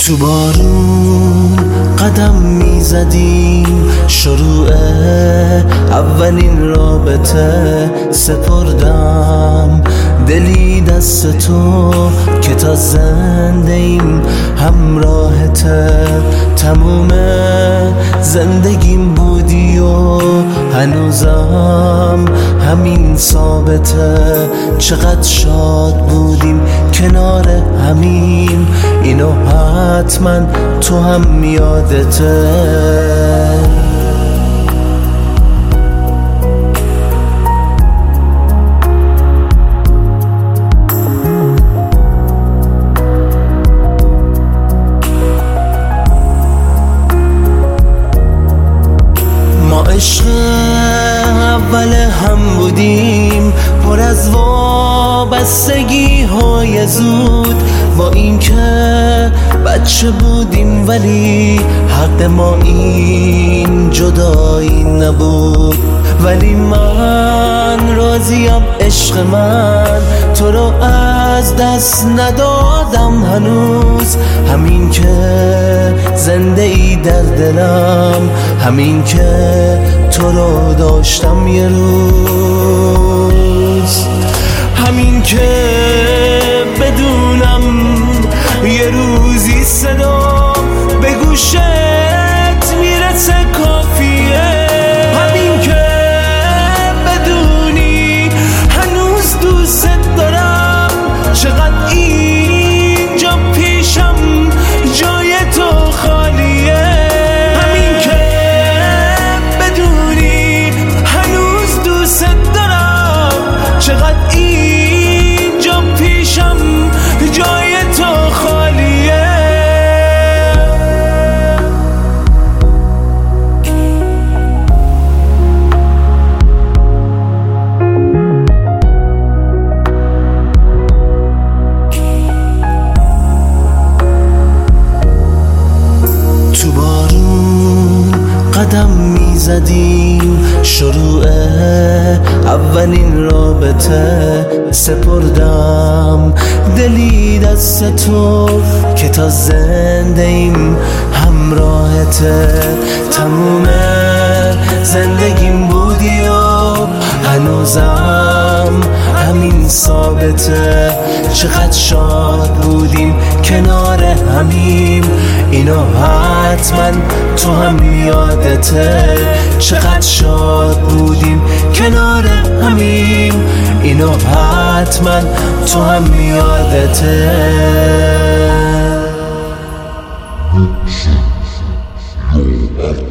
تو بارون قدم میزدیم، شروع اولین رابطه سپردم دلی دست تو که تا زنده ایم همراهته. تموم زندگیم بودی و هنوزم همین ثابته. چقدر شاد بودیم کنار همین، اینو حتما تو هم یادته. عشق اول هم بودیم، پر از وابستگی های زود. با این که بچه بودیم ولی حق ما این جدایی نبود. ولی من راضیم عشق من، تو رو از دست ندادم هنوز. همین که زنده ای در دلم، همین که تو رو داشتم یه روز. همین که بدونم یه روزی صدا به گوشت میرسه کافیه. همین که بدونی هنوز دوست دارم، چقدر اینجا پیشم جای تو خالیه. همین که بدونی هنوز دوست دارم، چقدر اینجا پیشم جای تو خالیه. تو بارون قدم میزدیم، شروع اولین رابطه سپردم دلی دست تو که تا زنده ایم همراهته. تموم زندگیم بودی و هنوزم همین ثابته. چقدر شاد بودیم کنار همیم، اینو حتما تو هم یادته. چقدر شاد بودیم کنار همیم، اینو حتما تو هم یادته.